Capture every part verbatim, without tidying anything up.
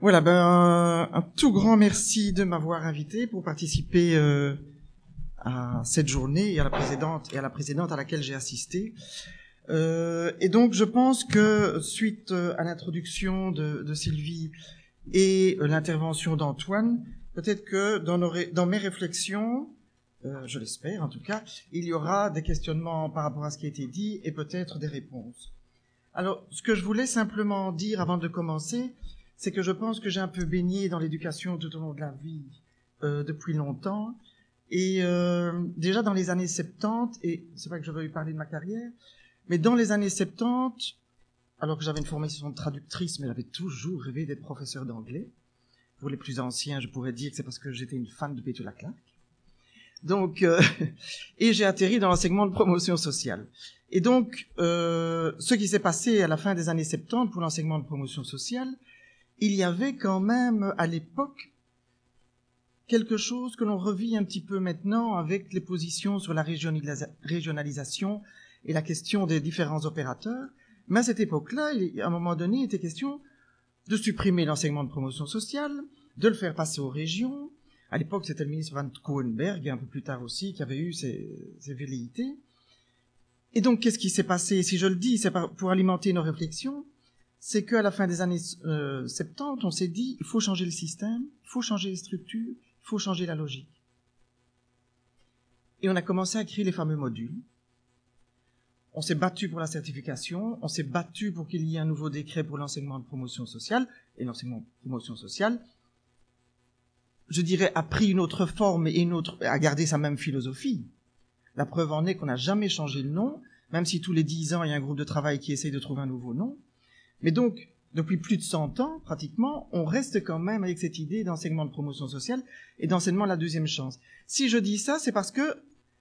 Voilà, ben, un, un tout grand merci de m'avoir invité pour participer euh, à cette journée et à la précédente et à la précédente à laquelle j'ai assisté. Euh, et donc, je pense que suite à l'introduction de, de Sylvie et l'intervention d'Antoine, peut-être que dans, nos, dans mes réflexions, euh, je l'espère en tout cas, il y aura des questionnements par rapport à ce qui a été dit et peut-être des réponses. Alors, ce que je voulais simplement dire avant de commencer, c'est que je pense que j'ai un peu baigné dans l'éducation tout au long de la vie euh, depuis longtemps. Et euh, déjà dans les années soixante-dix, et c'est pas que je veuille parler de ma carrière, mais dans les années soixante-dix, alors que j'avais une formation de traductrice, mais j'avais toujours rêvé d'être professeur d'anglais. Pour les plus anciens, je pourrais dire que c'est parce que j'étais une fan de Pétula Clark. Donc, euh, et j'ai atterri dans l'enseignement de promotion sociale. Et donc, euh, ce qui s'est passé à la fin des années soixante-dix pour l'enseignement de promotion sociale, il y avait quand même à l'époque quelque chose que l'on revit un petit peu maintenant avec les positions sur la régionalisa- régionalisation et la question des différents opérateurs. Mais à cette époque-là, à un moment donné, il était question de supprimer l'enseignement de promotion sociale, de le faire passer aux régions. À l'époque, c'était le ministre Van Coenberg, et un peu plus tard aussi, qui avait eu ces, ces velléités. Et donc, qu'est-ce qui s'est passé? Si je le dis, c'est pour alimenter nos réflexions, c'est qu'à la fin des années euh, soixante-dix, on s'est dit, il faut changer le système, il faut changer les structures, il faut changer la logique. Et on a commencé à créer les fameux modules. On s'est battu pour la certification, on s'est battu pour qu'il y ait un nouveau décret pour l'enseignement de promotion sociale, et l'enseignement de promotion sociale, je dirais, a pris une autre forme et une autre, a gardé sa même philosophie. La preuve en est qu'on n'a jamais changé le nom, même si tous les dix ans, il y a un groupe de travail qui essaye de trouver un nouveau nom. Mais donc, depuis plus de cent ans, pratiquement, on reste quand même avec cette idée d'enseignement de promotion sociale et d'enseignement de la deuxième chance. Si je dis ça, c'est parce que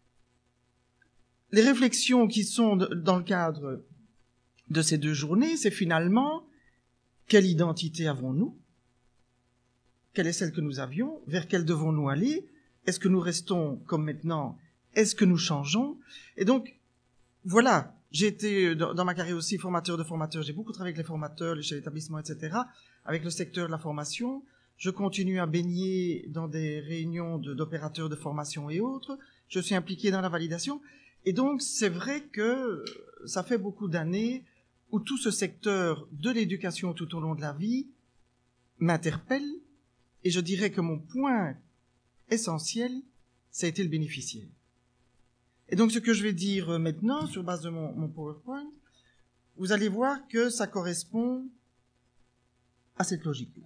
les réflexions qui sont dans le cadre de ces deux journées, c'est finalement quelle identité avons-nous? Quelle est celle que nous avions? Vers quelle devons-nous aller? Est-ce que nous restons comme maintenant? Est-ce que nous changeons? Et donc, voilà, j'ai été dans, dans ma carrière aussi formateur de formateurs. J'ai beaucoup travaillé avec les formateurs, les chefs d'établissement, et cetera, avec le secteur de la formation. Je continue à baigner dans des réunions de, d'opérateurs de formation et autres. Je suis impliqué dans la validation. Et donc, c'est vrai que ça fait beaucoup d'années où tout ce secteur de l'éducation tout au long de la vie m'interpelle. Et je dirais que mon point essentiel, ça a été le bénéficiaire. Et donc, ce que je vais dire maintenant, sur base de mon, mon PowerPoint, vous allez voir que ça correspond à cette logique-là.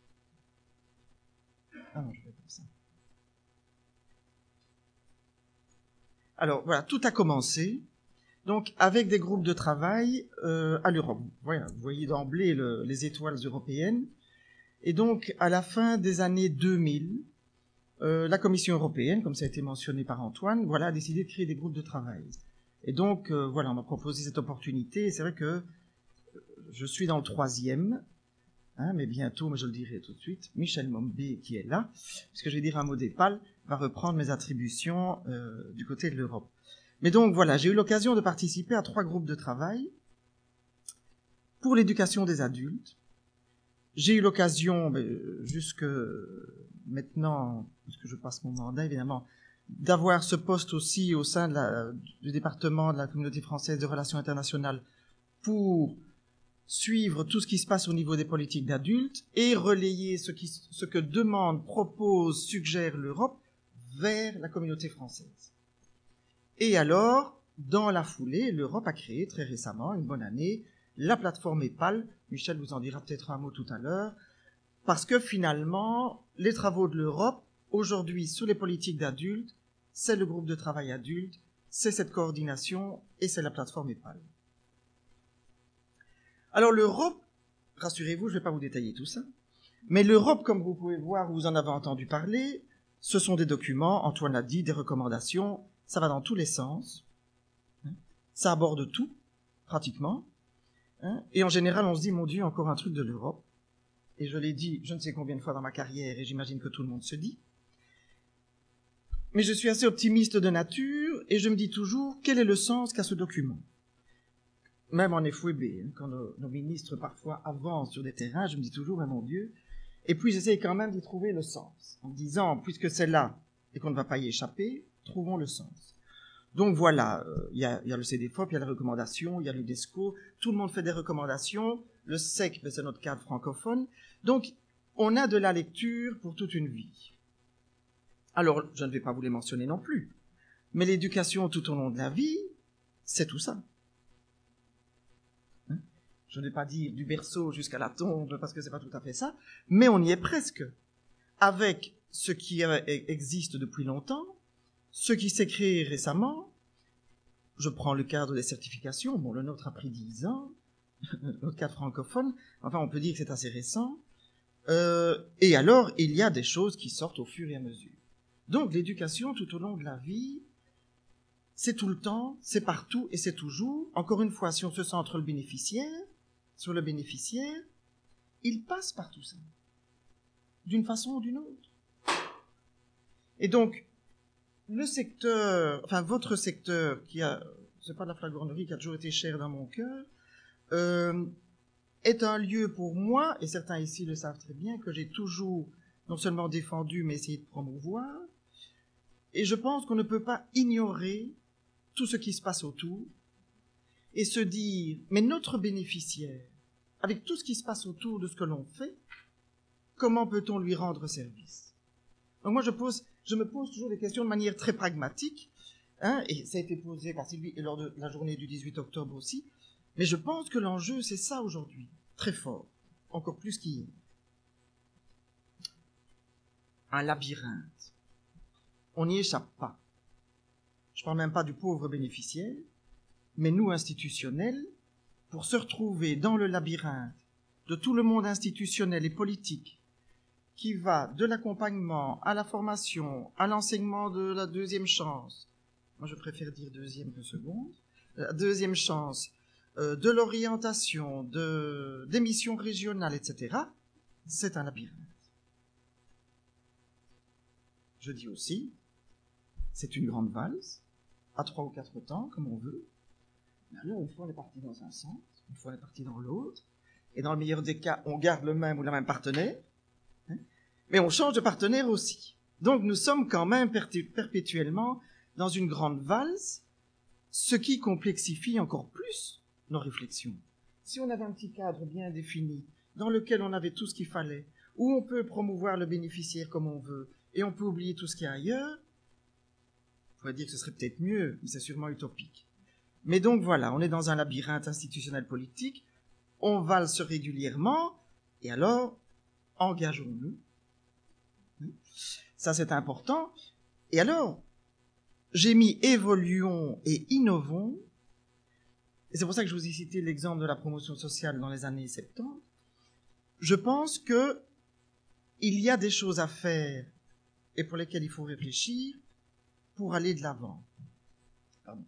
Ah non, je vais faire ça. Alors, voilà, tout a commencé, donc, avec des groupes de travail euh, à l'Europe. Voilà, vous voyez d'emblée le, les étoiles européennes. Et donc, à la fin des années deux mille, euh, la Commission européenne, comme ça a été mentionné par Antoine, voilà, a décidé de créer des groupes de travail. Et donc, euh, voilà, on m'a proposé cette opportunité. Et c'est vrai que je suis dans le troisième, hein, mais bientôt, mais je le dirai tout de suite, Michel Mombé, qui est là, puisque je vais dire un mot d'épale, va reprendre mes attributions euh, du côté de l'Europe. Mais donc, voilà, j'ai eu l'occasion de participer à trois groupes de travail pour l'éducation des adultes. J'ai eu l'occasion, jusque maintenant, puisque je passe mon mandat, évidemment, d'avoir ce poste aussi au sein de la, du département de la communauté française de relations internationales pour suivre tout ce qui se passe au niveau des politiques d'adultes et relayer ce, qui, ce que demande, propose, suggère l'Europe vers la communauté française. Et alors, dans la foulée, l'Europe a créé très récemment, une bonne année, la plateforme EPAL. Michel vous en dira peut-être un mot tout à l'heure, parce que finalement, les travaux de l'Europe, aujourd'hui, sur les politiques d'adultes, c'est le groupe de travail adulte, c'est cette coordination et c'est la plateforme EPAL. Alors l'Europe, rassurez-vous, je ne vais pas vous détailler tout ça, mais l'Europe, comme vous pouvez voir, vous en avez entendu parler, ce sont des documents, Antoine l'a dit, des recommandations, ça va dans tous les sens, ça aborde tout, pratiquement, et en général, on se dit, mon Dieu, encore un truc de l'Europe, et je l'ai dit je ne sais combien de fois dans ma carrière, et j'imagine que tout le monde se dit, mais je suis assez optimiste de nature, et je me dis toujours, quel est le sens qu'a ce document? Même en F W B, hein, quand nos, nos ministres parfois avancent sur des terrains, je me dis toujours, mais mon Dieu, Et puis j'essaye quand même d'y trouver le sens, en disant, puisque c'est là et qu'on ne va pas y échapper, trouvons le sens. Donc voilà, il euh, y, y a le C D F O P, il y a les recommandations, il y a l'UNESCO, tout le monde fait des recommandations, le S E C, ben, c'est notre cadre francophone, donc on a de la lecture pour toute une vie. Alors, je ne vais pas vous les mentionner non plus, mais l'éducation tout au long de la vie, c'est tout ça. Hein? Je ne vais pas dire du berceau jusqu'à la tombe, parce que c'est pas tout à fait ça, mais on y est presque, avec ce qui existe depuis longtemps, ce qui s'est créé récemment. Je prends le cadre des certifications, bon, le nôtre a pris dix ans, notre cadre francophone, enfin on peut dire que c'est assez récent, euh, et alors il y a des choses qui sortent au fur et à mesure. Donc l'éducation tout au long de la vie, c'est tout le temps, c'est partout et c'est toujours. Encore une fois, si on se centre le bénéficiaire, sur le bénéficiaire, il passe par tout ça, d'une façon ou d'une autre. Et donc, le secteur, enfin votre secteur, qui a, c'est pas de la flagornerie, qui a toujours été cher dans mon cœur, euh, est un lieu pour moi, et certains ici le savent très bien, que j'ai toujours non seulement défendu, mais essayé de promouvoir. Et je pense qu'on ne peut pas ignorer tout ce qui se passe autour et se dire, mais notre bénéficiaire, avec tout ce qui se passe autour de ce que l'on fait, comment peut-on lui rendre service? Donc moi, je, pose, je me pose toujours des questions de manière très pragmatique, hein, et ça a été posé par Sylvie et lors de la journée du dix-huit octobre aussi, mais je pense que l'enjeu, c'est ça aujourd'hui, très fort, encore plus qu'hier. Un labyrinthe. On n'y échappe pas. Je ne parle même pas du pauvre bénéficiaire, mais nous, institutionnels, pour se retrouver dans le labyrinthe de tout le monde institutionnel et politique qui va de l'accompagnement à la formation, à l'enseignement de la deuxième chance, moi je préfère dire deuxième que seconde, la deuxième chance, euh, de l'orientation, de, des missions régionales, et cetera, c'est un labyrinthe. Je dis aussi, c'est une grande valse, à trois ou quatre temps, comme on veut. Mais alors, une fois on est parti dans un sens, une fois on est parti dans l'autre, et dans le meilleur des cas, on garde le même ou la même partenaire, hein, mais on change de partenaire aussi. Donc nous sommes quand même perpétuellement dans une grande valse, ce qui complexifie encore plus nos réflexions. Si on avait un petit cadre bien défini, dans lequel on avait tout ce qu'il fallait, où on peut promouvoir le bénéficiaire comme on veut, et on peut oublier tout ce qu'il y a ailleurs, on pourrait dire que ce serait peut-être mieux, mais c'est sûrement utopique. Mais donc voilà, on est dans un labyrinthe institutionnel politique, on valse régulièrement, et alors, engageons-nous. Ça, c'est important. Et alors, j'ai mis évoluons et innovons, et c'est pour ça que je vous ai cité l'exemple de la promotion sociale dans les années soixante-dix. Je pense que il y a des choses à faire et pour lesquelles il faut réfléchir pour aller de l'avant. Pardon.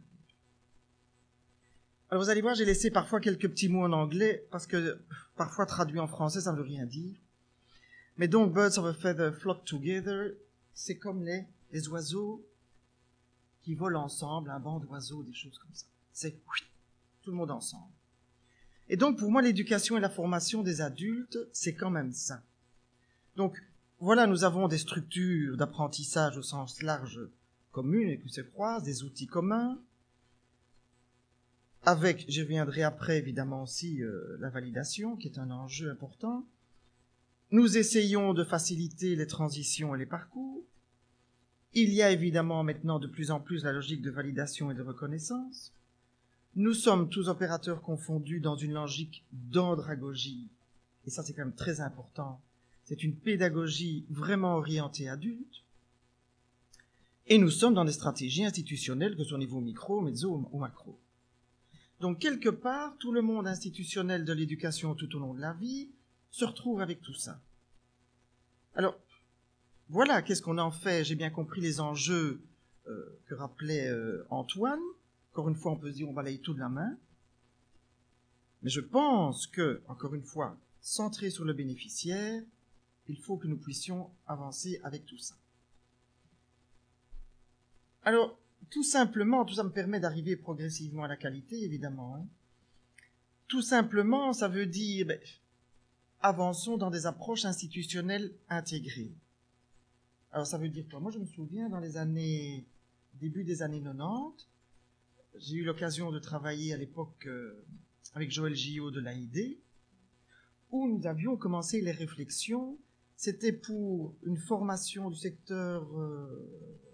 Alors vous allez voir, j'ai laissé parfois quelques petits mots en anglais parce que parfois traduit en français, ça ne veut rien dire. Mais donc, birds of a feather flock together, c'est comme les, les oiseaux qui volent ensemble, un banc d'oiseaux, des choses comme ça. C'est tout le monde ensemble. Et donc, pour moi, l'éducation et la formation des adultes, c'est quand même ça. Donc, voilà, nous avons des structures d'apprentissage au sens large communes et qui se croisent, des outils communs, avec, je reviendrai après évidemment aussi, euh, la validation, qui est un enjeu important. Nous essayons de faciliter les transitions et les parcours. Il y a évidemment maintenant de plus en plus la logique de validation et de reconnaissance. Nous sommes tous opérateurs confondus dans une logique d'andragogie. Et ça, c'est quand même très important. C'est une pédagogie vraiment orientée adulte. Et nous sommes dans des stratégies institutionnelles, que ce soit au niveau micro, mezzo ou macro. Donc, quelque part, tout le monde institutionnel de l'éducation tout au long de la vie se retrouve avec tout ça. Alors, voilà, qu'est-ce qu'on en fait? J'ai bien compris les enjeux euh, que rappelait euh, Antoine. Encore une fois, on peut se dire on balaye tout de la main. Mais je pense que, encore une fois, centré sur le bénéficiaire, il faut que nous puissions avancer avec tout ça. Alors, tout simplement, tout ça me permet d'arriver progressivement à la qualité, évidemment. Hein. Tout simplement, ça veut dire... Ben, avançons dans des approches institutionnelles intégrées. Alors ça veut dire quoi? Moi je me souviens dans les années, début des années quatre-vingt-dix, j'ai eu l'occasion de travailler à l'époque euh, avec Joël Gillot de l'A I D, où nous avions commencé les réflexions. C'était pour une formation du secteur, euh,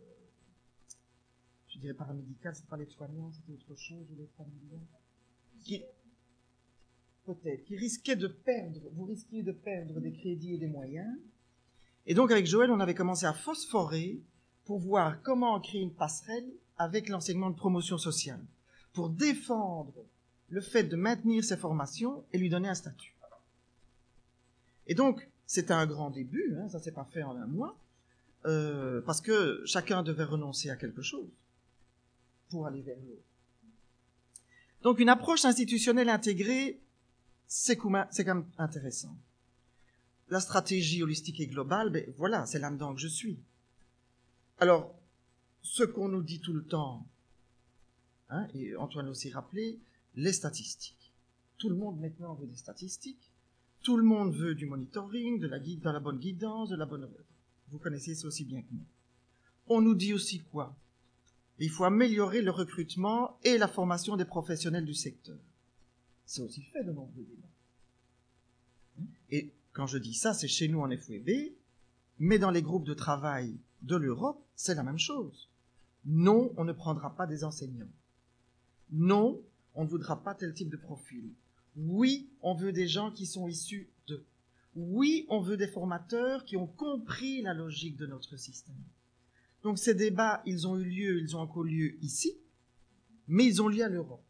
je dirais paramédical, c'est pas les soignants, c'était autre chose, ou les familiaux, qui, peut-être, qui risquait de perdre, vous risquiez de perdre des crédits et des moyens. Et donc avec Joël, on avait commencé à phosphorer pour voir comment créer une passerelle avec l'enseignement de promotion sociale, pour défendre le fait de maintenir ces formations et lui donner un statut. Et donc, c'était un grand début, hein, ça s'est pas fait en un mois, euh, parce que chacun devait renoncer à quelque chose pour aller vers l'autre. Donc une approche institutionnelle intégrée, c'est quand même intéressant. La stratégie holistique et globale, ben voilà, c'est là-dedans que je suis. Alors, ce qu'on nous dit tout le temps, hein, et Antoine aussi rappelé, les statistiques. Tout le monde maintenant veut des statistiques. Tout le monde veut du monitoring, de la, guide, de la bonne guidance, de la bonne... Vous connaissez ça aussi bien que moi. On nous dit aussi quoi? Il faut améliorer le recrutement et la formation des professionnels du secteur. C'est aussi fait de nombreux débats. Et quand je dis ça, c'est chez nous en F W B, mais dans les groupes de travail de l'Europe, c'est la même chose. Non, on ne prendra pas des enseignants. Non, on ne voudra pas tel type de profil. Oui, on veut des gens qui sont issus de. Oui, on veut des formateurs qui ont compris la logique de notre système. Donc ces débats, ils ont eu lieu, ils ont encore lieu ici, mais ils ont lieu à l'Europe.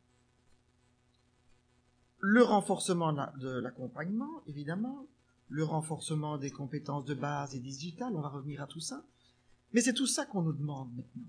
Le renforcement de l'accompagnement, évidemment, le renforcement des compétences de base et digitales, on va revenir à tout ça, mais c'est tout ça qu'on nous demande maintenant.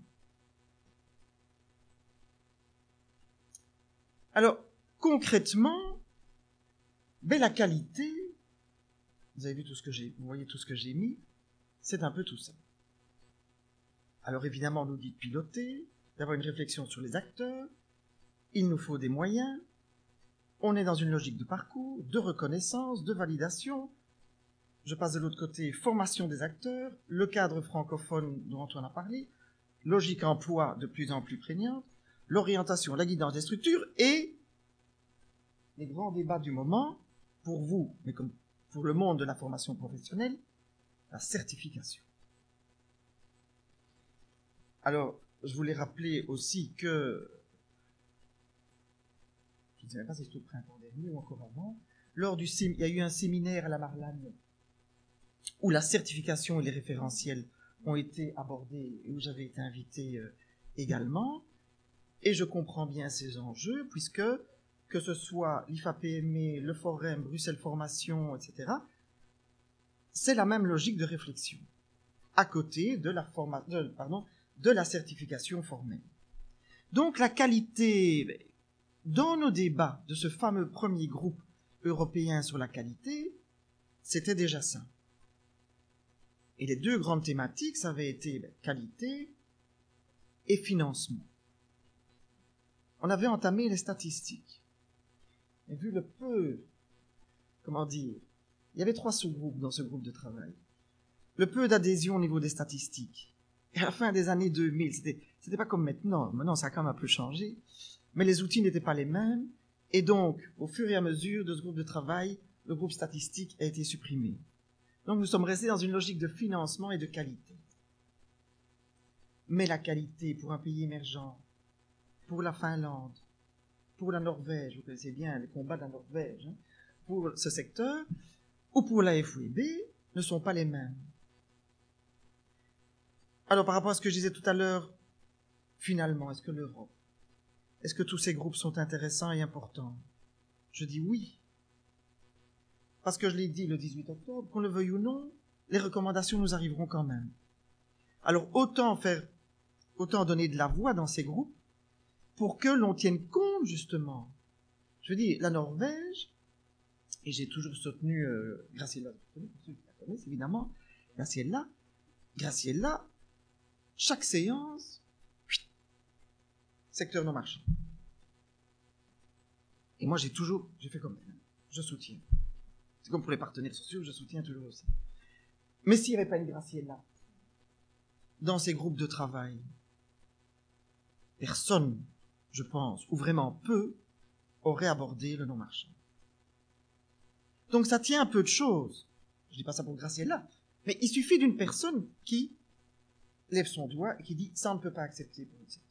Alors, concrètement, ben, la qualité, vous avez vu tout ce que j'ai, vous voyez tout ce que j'ai mis, c'est un peu tout ça. Alors évidemment, on nous dit de piloter, d'avoir une réflexion sur les acteurs, il nous faut des moyens, on est dans une logique de parcours, de reconnaissance, de validation. Je passe de l'autre côté, formation des acteurs, le cadre francophone dont Antoine a parlé, logique emploi de plus en plus prégnante, l'orientation, la guidance des structures et les grands débats du moment, pour vous, mais comme pour le monde de la formation professionnelle, la certification. Alors, je voulais rappeler aussi que, je ne sais même pas si c'était au printemps dernier ou encore avant, lors du, il y a eu un séminaire à la Marlagne où la certification et les référentiels ont été abordés et où j'avais été invité euh, également. Et je comprends bien ces enjeux, puisque que ce soit l'I F A P M E, le Forum, Bruxelles Formation, et cetera, c'est la même logique de réflexion, à côté de la, forma... de, pardon, de la certification formelle. Donc la qualité, dans nos débats de ce fameux premier groupe européen sur la qualité, c'était déjà ça. Et les deux grandes thématiques, ça avait été ben, qualité et financement. On avait entamé les statistiques. Et vu le peu, comment dire, il y avait trois sous-groupes dans ce groupe de travail. Le peu d'adhésion au niveau des statistiques. Et à la fin des années deux mille, c'était, c'était pas comme maintenant. Maintenant, ça a quand même un peu changé. Mais les outils n'étaient pas les mêmes. Et donc, au fur et à mesure de ce groupe de travail, le groupe statistique a été supprimé. Donc, nous sommes restés dans une logique de financement et de qualité. Mais la qualité pour un pays émergent, pour la Finlande, pour la Norvège, vous connaissez bien les combats de la Norvège, hein, pour ce secteur, ou pour la F W B, ne sont pas les mêmes. Alors, par rapport à ce que je disais tout à l'heure, finalement, est-ce que l'Europe, est-ce que tous ces groupes sont intéressants et importants? Je dis oui. Parce que je l'ai dit le dix-huit octobre, qu'on le veuille ou non, les recommandations nous arriveront quand même. Alors, autant faire, autant donner de la voix dans ces groupes, pour que l'on tienne compte, justement. Je veux dire, la Norvège, et j'ai toujours soutenu euh, Graciela, pour ceux qui la connaissent, évidemment, Graciela, Graciela, chaque séance, secteur non marchand. Et moi, j'ai toujours, j'ai fait comme elle, je soutiens. C'est comme pour les partenaires sociaux, je soutiens toujours aussi. Mais s'il n'y avait pas une Graciella dans ces groupes de travail, personne, je pense, ou vraiment peu, aurait abordé le non-marchand. Donc ça tient un peu de choses. Je dis pas ça pour Graciella, mais il suffit d'une personne qui lève son doigt et qui dit « ça on ne peut pas accepter pour le secteur ».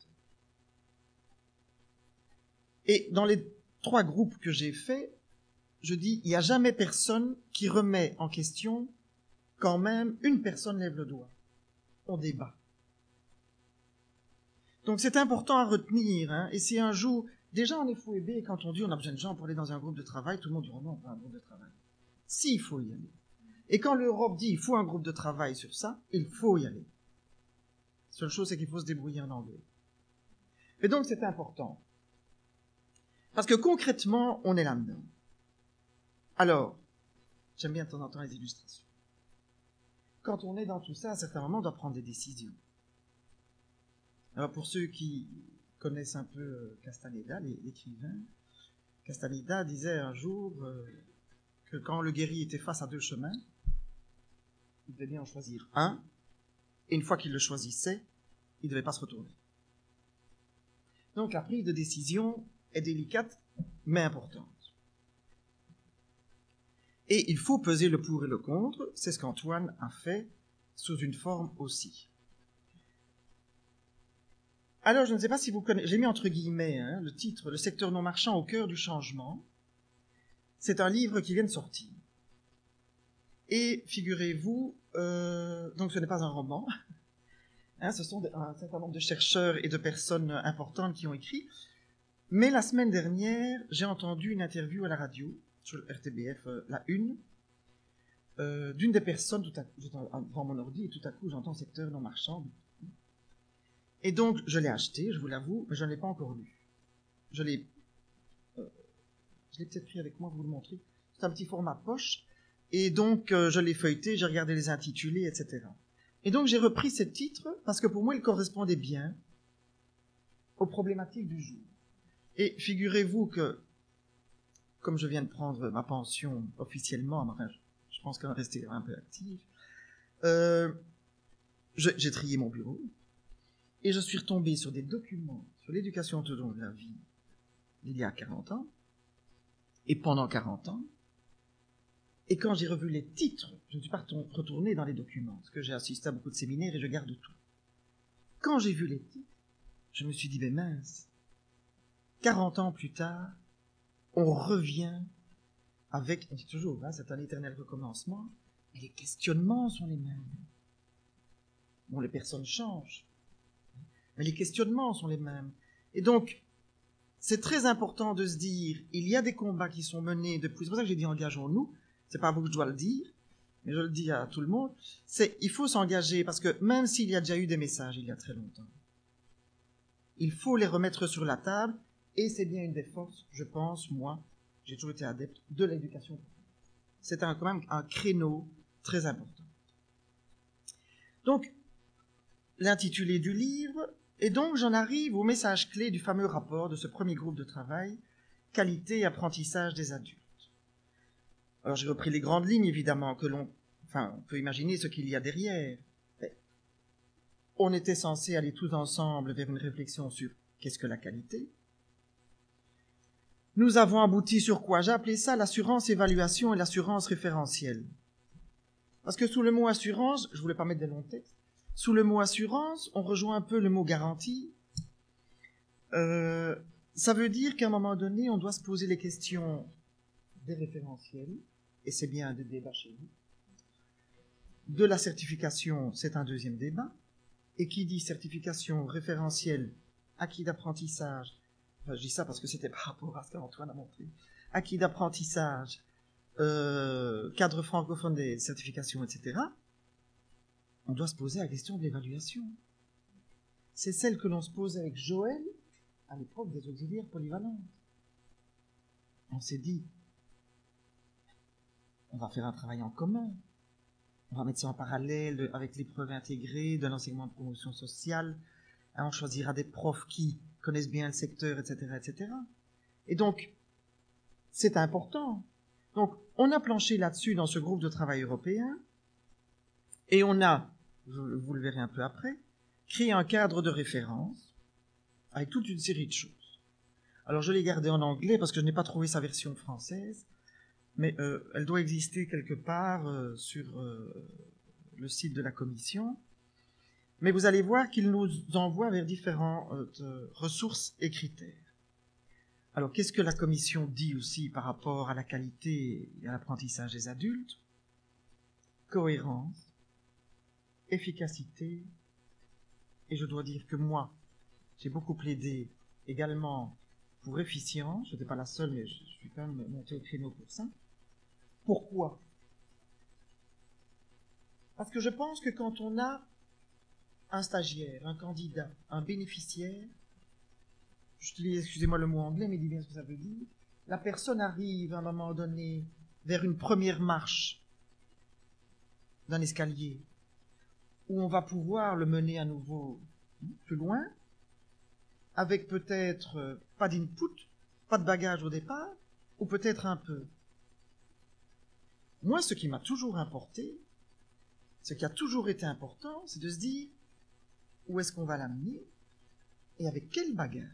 Et dans les trois groupes que j'ai faits, je dis « il n'y a jamais personne qui remet en question quand même une personne lève le doigt. On débat ». Donc c'est important à retenir, hein, et si un jour, déjà en F O E B, quand on dit on a besoin de gens pour aller dans un groupe de travail, tout le monde dit oh non, pas un groupe de travail. Si, il faut y aller. Et quand l'Europe dit il faut un groupe de travail sur ça, il faut y aller. La seule chose, c'est qu'il faut se débrouiller en anglais. Et donc c'est important. Parce que concrètement, on est là-dedans. Alors, j'aime bien de temps en temps les illustrations. Quand on est dans tout ça, à un certain moment, on doit prendre des décisions. Alors pour ceux qui connaissent un peu Castaneda, l'écrivain, Castaneda disait un jour euh, que quand le guerrier était face à deux chemins, il devait bien en choisir un, et une fois qu'il le choisissait, il ne devait pas se retourner. Donc la prise de décision est délicate, mais importante. Et il faut peser le pour et le contre, c'est ce qu'Antoine a fait sous une forme aussi. Alors, je ne sais pas si vous connaissez, j'ai mis entre guillemets hein, le titre « Le secteur non marchand au cœur du changement ». C'est un livre qui vient de sortir. Et figurez-vous, euh, donc ce n'est pas un roman, hein, ce sont un certain nombre de chercheurs et de personnes importantes qui ont écrit, mais la semaine dernière, j'ai entendu une interview à la radio, sur le R T B F, euh, la une, euh, d'une des personnes, tout à coup, j'étais devant mon ordi, et tout à coup j'entends « secteur non marchand ». Et donc, je l'ai acheté, je vous l'avoue, mais je ne l'ai pas encore lu. Je l'ai, euh, je l'ai peut-être pris avec moi, vous le montrer. C'est un petit format poche. Et donc, euh, je l'ai feuilleté, j'ai regardé les intitulés, et cetera. Et donc, j'ai repris ce titre parce que pour moi, il correspondait bien aux problématiques du jour. Et figurez-vous que, comme je viens de prendre ma pension officiellement, enfin, je pense qu'elle va rester un peu active, euh, je, j'ai trié mon bureau. Et je suis retombé sur des documents sur l'éducation tout au long de la vie il y a quarante ans, et pendant quarante ans. Et quand j'ai revu les titres, je ne suis pas retourné dans les documents, parce que j'ai assisté à beaucoup de séminaires et je garde tout. Quand j'ai vu les titres, je me suis dit, ben mince, quarante ans plus tard, on revient avec, on dit toujours, hein, c'est un éternel recommencement, et les questionnements sont les mêmes. Bon, les personnes changent, mais les questionnements sont les mêmes. Et donc, c'est très important de se dire, il y a des combats qui sont menés depuis, c'est pour ça que j'ai dit engageons-nous, c'est pas à vous que je dois le dire, mais je le dis à tout le monde, c'est, il faut s'engager, parce que même s'il y a déjà eu des messages il y a très longtemps, il faut les remettre sur la table, et c'est bien une des forces, je pense, moi, j'ai toujours été adepte de l'éducation. C'est un, quand même un créneau très important. Donc, l'intitulé du livre, et donc j'en arrive au message clé du fameux rapport de ce premier groupe de travail, qualité et apprentissage des adultes. Alors j'ai repris les grandes lignes, évidemment, que l'on, enfin, on peut imaginer ce qu'il y a derrière. Mais on était censé aller tous ensemble vers une réflexion sur qu'est-ce que la qualité. Nous avons abouti sur quoi? J'ai appelé ça l'assurance évaluation et l'assurance référentielle. Parce que sous le mot assurance, je voulais pas mettre des longs textes, sous le mot assurance, on rejoint un peu le mot garantie. Euh, ça veut dire qu'à un moment donné, on doit se poser les questions des référentiels, et c'est bien un des débats chez nous. De la certification, c'est un deuxième débat. Et qui dit certification, référentiel, acquis d'apprentissage, enfin je dis ça parce que c'était par rapport à ce qu'Antoine a montré, acquis d'apprentissage, euh, cadre francophone des certifications, et cetera, on doit se poser la question de l'évaluation. C'est celle que l'on se pose avec Joël à l'époque des auxiliaires polyvalentes. On s'est dit, on va faire un travail en commun, on va mettre ça en parallèle avec l'épreuve intégrée de l'enseignement de promotion sociale, on choisira des profs qui connaissent bien le secteur, et cetera, et cetera. Et donc, c'est important. Donc, on a planché là-dessus dans ce groupe de travail européen, et on a, vous le verrez un peu après, créé un cadre de référence avec toute une série de choses. Alors, je l'ai gardé en anglais parce que je n'ai pas trouvé sa version française, mais euh, elle doit exister quelque part euh, sur euh, le site de la Commission. Mais vous allez voir qu'il nous envoie vers différentes euh, ressources et critères. Alors, qu'est-ce que la Commission dit aussi par rapport à la qualité et à l'apprentissage des adultes? Cohérence, efficacité, et je dois dire que moi, j'ai beaucoup plaidé également pour efficience. Je n'étais pas la seule, mais je suis quand même montée au créneau pour ça. Pourquoi? Parce que je pense que quand on a un stagiaire, un candidat, un bénéficiaire, je te dis, excusez-moi le mot anglais, mais dis bien ce que ça veut dire, la personne arrive à un moment donné vers une première marche d'un escalier où on va pouvoir le mener à nouveau plus loin, avec peut-être euh, pas d'input, pas de bagage au départ, ou peut-être un peu. Moi, ce qui m'a toujours importé, ce qui a toujours été important, c'est de se dire où est-ce qu'on va l'amener et avec quel bagage.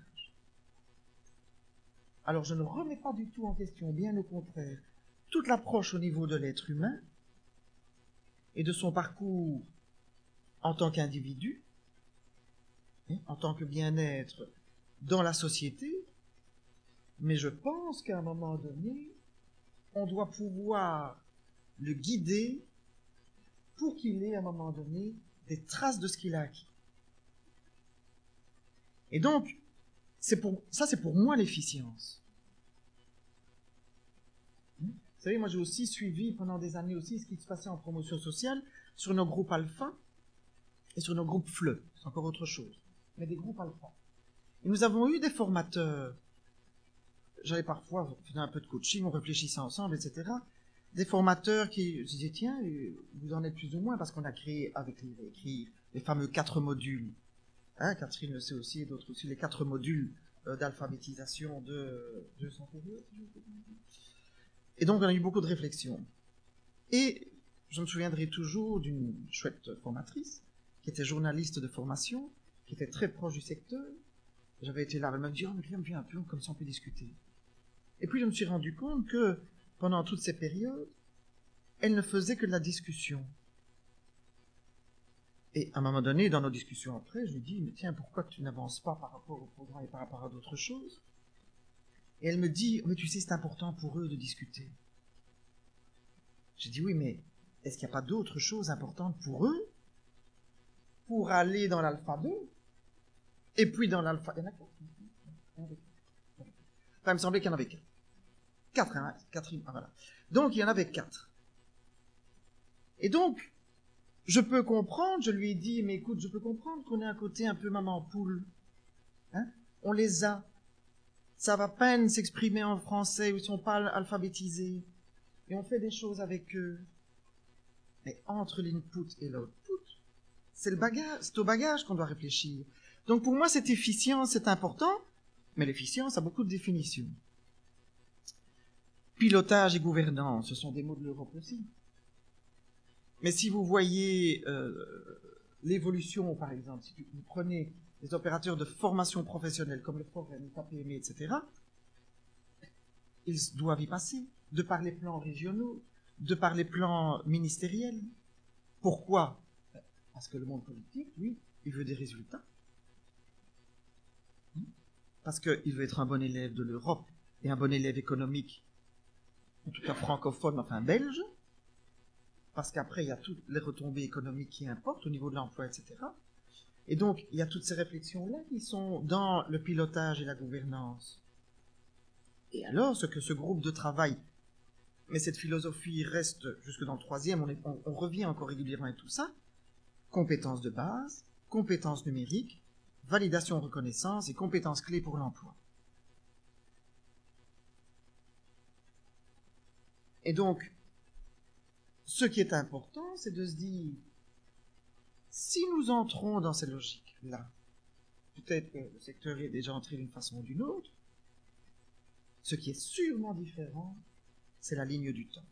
Alors, je ne remets pas du tout en question, bien au contraire, toute l'approche au niveau de l'être humain et de son parcours en tant qu'individu, en tant que bien-être dans la société, mais je pense qu'à un moment donné, on doit pouvoir le guider pour qu'il ait à un moment donné des traces de ce qu'il a acquis. Et donc, c'est pour, ça c'est pour moi l'efficience. Vous savez, moi j'ai aussi suivi pendant des années aussi ce qui se passait en promotion sociale sur nos groupes alpha et sur nos groupes F L E, c'est encore autre chose, mais des groupes alpha. Et nous avons eu des formateurs, j'avais parfois fait un peu de coaching, on réfléchissait ensemble, et cetera. Des formateurs qui disaient, tiens, vous en êtes plus ou moins, parce qu'on a créé, avec les, écrit les fameux quatre modules, hein, Catherine le sait aussi, et d'autres aussi, les quatre modules euh, d'alphabétisation de deux cents périodes. Et donc, on a eu beaucoup de réflexions. Et je me souviendrai toujours d'une chouette formatrice, qui était journaliste de formation, qui était très proche du secteur. J'avais été là, elle m'a dit, oh, mais viens, viens un peu, comme ça on peut discuter. Et puis je me suis rendu compte que, pendant toutes ces périodes, elle ne faisait que de la discussion. Et à un moment donné, dans nos discussions après, je lui dis, mais tiens, pourquoi tu n'avances pas par rapport au programme et par rapport à d'autres choses? Et elle me dit, mais tu sais, c'est important pour eux de discuter. J'ai dit, oui, mais est-ce qu'il n'y a pas d'autres choses importantes pour eux pour aller dans l'alpha deux? Et puis dans l'alpha... Il y en a quatre. Enfin, il me semblait qu'il y en avait quatre. Quatre, hein, quatre, ah, voilà. Donc, il y en avait quatre. Et donc, je peux comprendre, je lui ai dit, mais écoute, je peux comprendre qu'on ait un côté un peu maman poule. Hein? On les a. Ça va à peine s'exprimer en français, ou ils sont pas alphabétisés. Et on fait des choses avec eux. Mais entre l'input et l'output, c'est le bagage, c'est au bagage qu'on doit réfléchir. Donc pour moi, cette efficience, c'est important, mais l'efficience a beaucoup de définitions. Pilotage et gouvernance, ce sont des mots de l'Europe aussi. Mais si vous voyez euh, l'évolution, par exemple, si vous prenez les opérateurs de formation professionnelle comme le Forum, le K P M E, et cetera, ils doivent y passer, de par les plans régionaux, de par les plans ministériels. Pourquoi? Parce que le monde politique, lui, il veut des résultats. Parce qu'il veut être un bon élève de l'Europe et un bon élève économique, en tout cas francophone, enfin belge, parce qu'après, il y a toutes les retombées économiques qui importent au niveau de l'emploi, et cetera. Et donc, il y a toutes ces réflexions-là qui sont dans le pilotage et la gouvernance. Et alors, ce que ce groupe de travail, mais cette philosophie reste jusque dans le troisième, on, est, on, on revient encore régulièrement et tout ça, compétences de base, compétences numériques, validation, reconnaissance et compétences clés pour l'emploi. Et donc, ce qui est important, c'est de se dire, si nous entrons dans ces logiques-là, peut-être que le secteur est déjà entré d'une façon ou d'une autre, ce qui est sûrement différent, c'est la ligne du temps.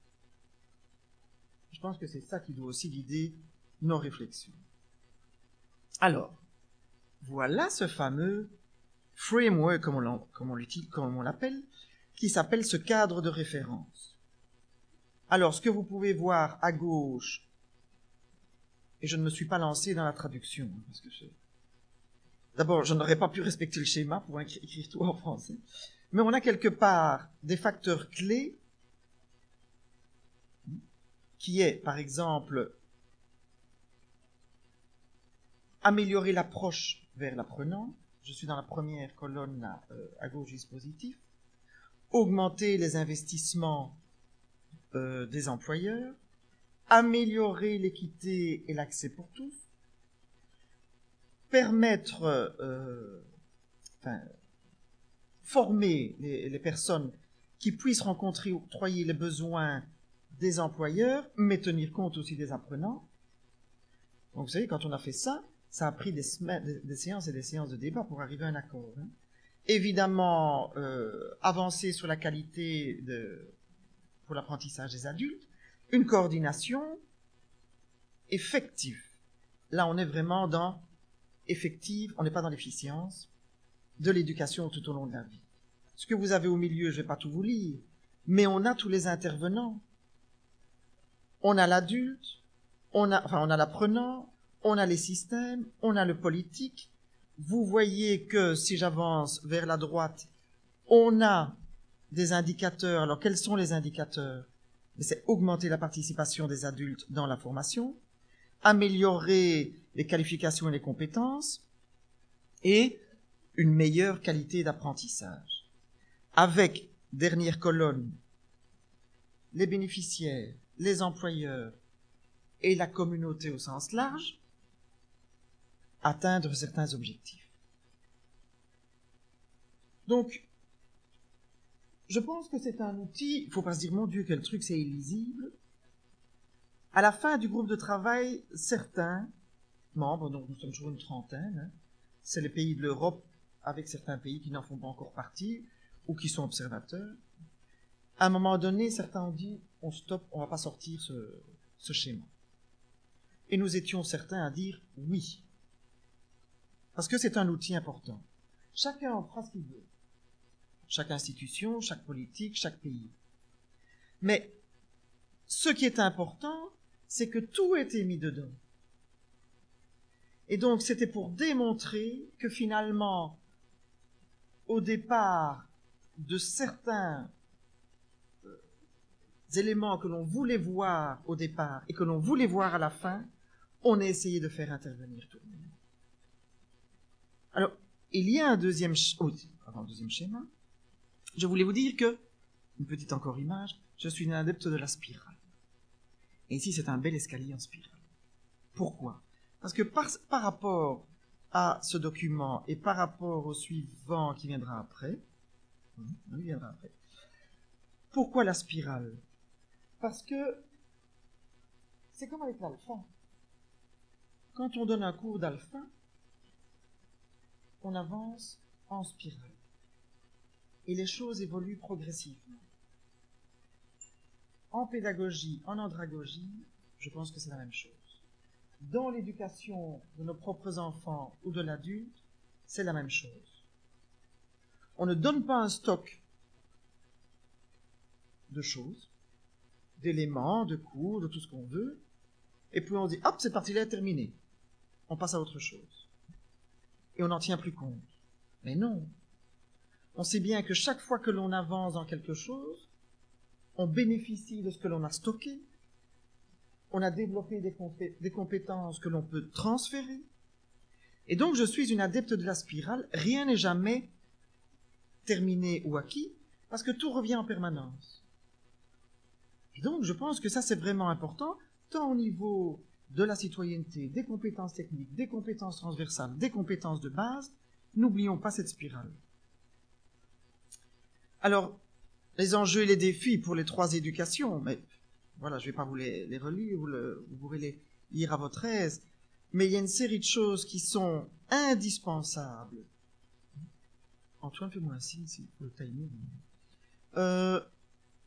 Je pense que c'est ça qui doit aussi guider nos réflexions. Alors, voilà ce fameux framework, comme on, comme on l'utilise, comme on l'appelle, qui s'appelle ce cadre de référence. Alors, ce que vous pouvez voir à gauche, et je ne me suis pas lancé dans la traduction, parce que je... d'abord, je n'aurais pas pu respecter le schéma pour écrire tout en français, mais on a quelque part des facteurs clés qui est, par exemple, améliorer l'approche vers l'apprenant. Je suis dans la première colonne là, euh, à gauche du dispositif. Augmenter les investissements euh, des employeurs. Améliorer l'équité et l'accès pour tous. Permettre, euh, enfin, former les, les personnes qui puissent rencontrer ou octroyer les besoins des employeurs, mais tenir compte aussi des apprenants. Donc, vous savez, quand on a fait ça, ça a pris des, semaines, des, des séances et des séances de débat pour arriver à un accord. Hein. Évidemment, euh, avancer sur la qualité de, pour l'apprentissage des adultes, une coordination effective. Là, on est vraiment dans effective, on n'est pas dans l'efficience de l'éducation tout au long de la vie. Ce que vous avez au milieu, je ne vais pas tout vous lire, mais on a tous les intervenants. On a l'adulte, on a, enfin, on a l'apprenant, on a les systèmes, on a le politique. Vous voyez que si j'avance vers la droite, on a des indicateurs. Alors, quels sont les indicateurs? C'est augmenter la participation des adultes dans la formation, améliorer les qualifications et les compétences, et une meilleure qualité d'apprentissage. Avec, dernière colonne, les bénéficiaires, les employeurs et la communauté au sens large, atteindre certains objectifs. Donc, je pense que c'est un outil, il ne faut pas se dire, mon Dieu, quel truc, c'est illisible. À la fin du groupe de travail, certains membres, donc nous sommes toujours une trentaine, hein, c'est les pays de l'Europe, avec certains pays qui n'en font pas encore partie, ou qui sont observateurs. À un moment donné, certains ont dit, on stoppe, on ne va pas sortir ce, ce schéma. Et nous étions certains à dire oui. Parce que c'est un outil important. Chacun en fera ce qu'il veut. Chaque institution, chaque politique, chaque pays. Mais ce qui est important, c'est que tout a été mis dedans. Et donc, c'était pour démontrer que finalement, au départ de certains euh, éléments que l'on voulait voir au départ et que l'on voulait voir à la fin, on a essayé de faire intervenir tout le monde. Alors, il y a un deuxième, oh, avant le deuxième schéma, je voulais vous dire que, une petite encore image, je suis un adepte de la spirale. Et ici, c'est un bel escalier en spirale. Pourquoi? Parce que par, par rapport à ce document et par rapport au suivant qui viendra après, il viendra après, pourquoi la spirale? Parce que c'est comme avec l'alpha. Quand on donne un cours d'alpha, on avance en spirale. Et les choses évoluent progressivement. En pédagogie, en andragogie, je pense que c'est la même chose. Dans l'éducation de nos propres enfants ou de l'adulte, c'est la même chose. On ne donne pas un stock de choses, d'éléments, de cours, de tout ce qu'on veut, et puis on dit, hop, cette partie-là est terminée. On passe à autre chose. Et on n'en tient plus compte. Mais non. On sait bien que chaque fois que l'on avance dans quelque chose, on bénéficie de ce que l'on a stocké, on a développé des, compé- des compétences que l'on peut transférer. Et donc, je suis une adepte de la spirale. Rien n'est jamais terminé ou acquis, parce que tout revient en permanence. Et donc, je pense que ça, c'est vraiment important, tant au niveau de la citoyenneté, des compétences techniques, des compétences transversales, des compétences de base. N'oublions pas cette spirale. Alors, les enjeux et les défis pour les trois éducations, mais voilà, je ne vais pas vous les, les relire, vous, le, vous pourrez les lire à votre aise, mais il y a une série de choses qui sont indispensables. Antoine, fais-moi un signe, si le timing. Euh,